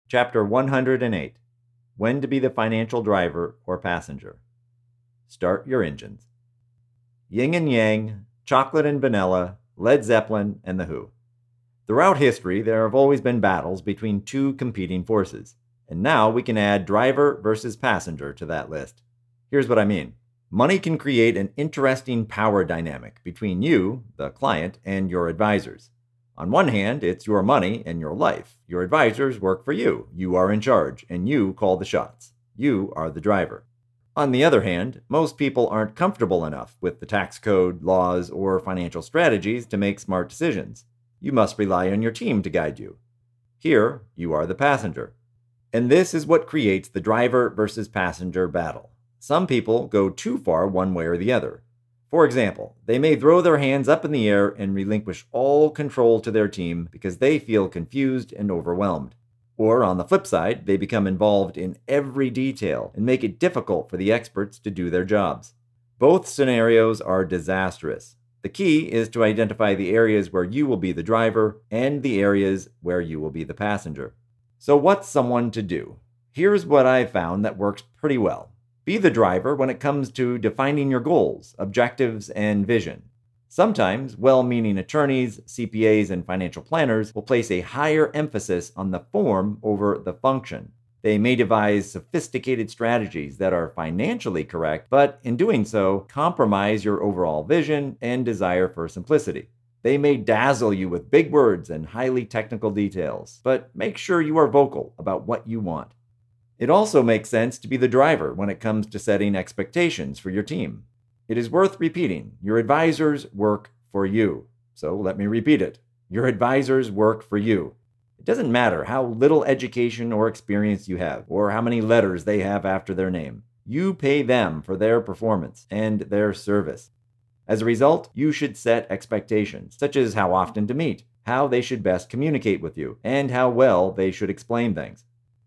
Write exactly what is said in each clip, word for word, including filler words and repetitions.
Chapter one hundred eight. When to be the financial driver or passenger. Start your engines. Yin and Yang, Chocolate and Vanilla, Led Zeppelin, and The Who. Throughout history, there have always been battles between two competing forces, and now we can add driver versus passenger to that list. Here's what I mean. Money can create an interesting power dynamic between you, the client, and your advisors. On one hand, it's your money and your life. Your advisors work for you. You are in charge, and you call the shots. You are the driver. On the other hand, most people aren't comfortable enough with the tax code, laws, or financial strategies to make smart decisions. You must rely on your team to guide you. Here, you are the passenger. And this is what creates the driver versus passenger battle. Some people go too far one way or the other. For example, they may throw their hands up in the air and relinquish all control to their team because they feel confused and overwhelmed. Or on the flip side, they become involved in every detail and make it difficult for the experts to do their jobs. Both scenarios are disastrous. The key is to identify the areas where you will be the driver and the areas where you will be the passenger. So what's someone to do? Here's what I've found that works pretty well. Be the driver when it comes to defining your goals, objectives, and vision. Sometimes, well-meaning attorneys, C P As, and financial planners will place a higher emphasis on the form over the function. They may devise sophisticated strategies that are financially correct, but in doing so, compromise your overall vision and desire for simplicity. They may dazzle you with big words and highly technical details, but make sure you are vocal about what you want. It also makes sense to be the driver when it comes to setting expectations for your team. It is worth repeating. Your advisors work for you. So let me repeat it. Your advisors work for you. It doesn't matter how little education or experience you have, or how many letters they have after their name. You pay them for their performance and their service. As a result, you should set expectations, such as how often to meet, how they should best communicate with you, and how well they should explain things.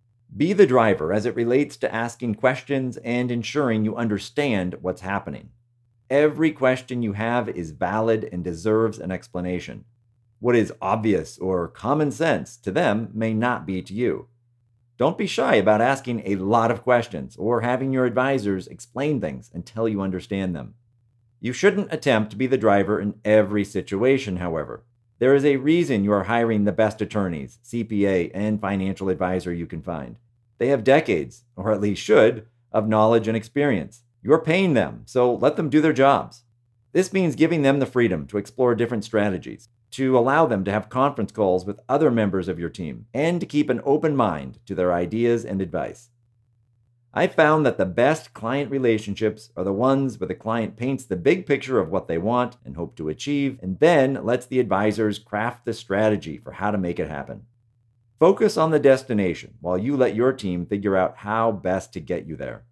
Be the driver as it relates to asking questions and ensuring you understand what's happening. Every question you have is valid and deserves an explanation. What is obvious or common sense to them may not be to you. Don't be shy about asking a lot of questions or having your advisors explain things until you understand them. You shouldn't attempt to be the driver in every situation, however. There is a reason you are hiring the best attorneys, C P A, and financial advisor you can find. They have decades, or at least should, of knowledge and experience. You're paying them, so let them do their jobs. This means giving them the freedom to explore different strategies, to allow them to have conference calls with other members of your team, and to keep an open mind to their ideas and advice. I found that the best client relationships are the ones where the client paints the big picture of what they want and hope to achieve, and then lets the advisors craft the strategy for how to make it happen. Focus on the destination while you let your team figure out how best to get you there.